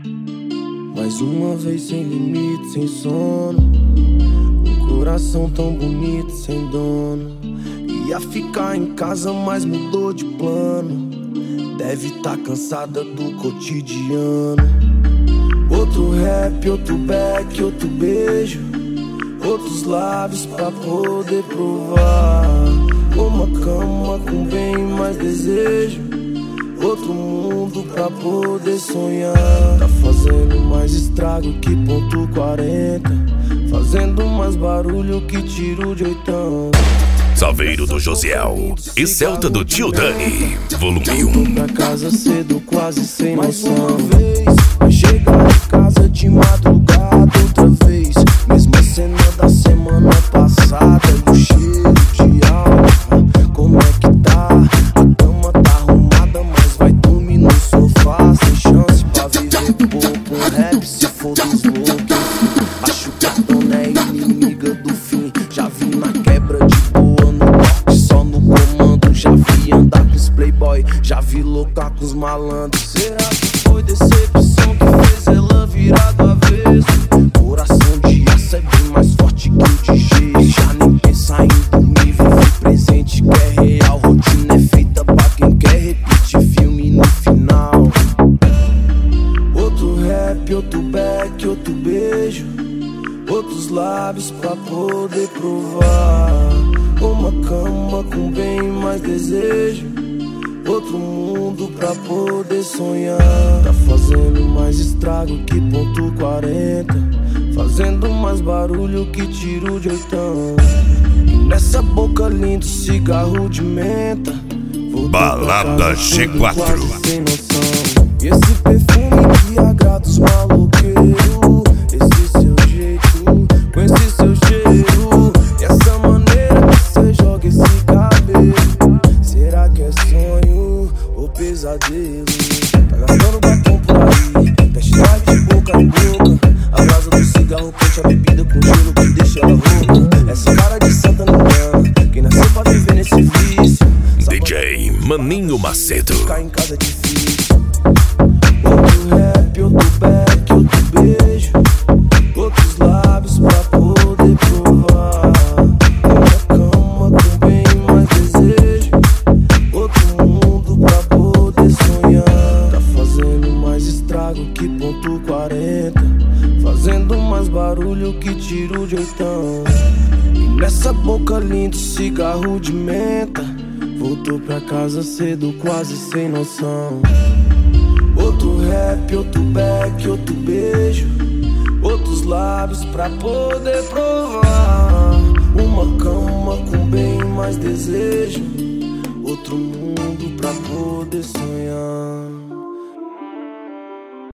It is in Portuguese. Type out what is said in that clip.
Mais uma vez sem limite, sem sono. Um coração tão bonito, sem dono. Ia ficar em casa, mas mudou de plano. Deve tá cansada do cotidiano. Outro rap, outro back, outro beijo. Outros lábios pra poder provar. Uma cama com bem mais desejo. Outro mundo pra poder sonhar. Tá fazendo mais estrago que ponto 40. Fazendo mais barulho que tiro de oitão. Salveiro do Josiel e Celta do Tio Dani, volume 1. Voltou pra casa cedo, quase sem noção. Mais uma vez, vai chegar em casa de madrugada outra vez. Mesma cena da semana passada. E o cheiro de álcool, como é que tá? A cama tá arrumada, mas vai dormir no sofá. Sem chance pra viver pouco. Um rap se for dos loucos. Acho que a dona é inimiga do fim. Já vi na quebra de boa, no toque, só no comando. Já vi andar com os playboy, já vi loucar com os malandros. Será que foi decepção que fez ela virar do avesso? Coração de aço é bem mais forte que o de gesso. Já nem pensa em dormir, vive presente que é real. Rotina é feita pra quem quer repetir filme no final. Outro rap, outro back, outro beijo. Outros lábios pra poder provar. Uma cama com bem mais desejo. Outro mundo pra poder sonhar. Tá fazendo mais estrago que ponto 40. Fazendo mais barulho que tiro de oitão. E nessa boca lindo cigarro de menta. Balada G4. Sem noção. E esse perfume que agrada os maloqueiros. Esse seu jeito, com esse seu cheiro. E essa maneira que cê joga esse cabelo. Será que é sonho ou pesadelo? Tá gastando batom por aí, teste drive de boca em boca. A brasa do cigarro quente, a bebida com gelo que deixa ela rouca. Essa cara de santa não engana, quem nasceu pra viver nesse vício. DJ Maninho Macedo. Ficar em casa é difícil. Outro rap, outro back, outro beijo. Outros lábios pra poder provar. Uma cama com bem mais desejo. Outro mundo pra poder sonhar. Tá fazendo mais estrago que ponto 40. Fazendo mais barulho que tiro de oitão. E nessa boca lindo cigarro de menta. Voltou pra casa cedo, quase sem noção. Outro rap, outro back, outro beijo. Outros lábios pra poder provar. Uma cama com bem mais desejo. Outro mundo pra poder sonhar.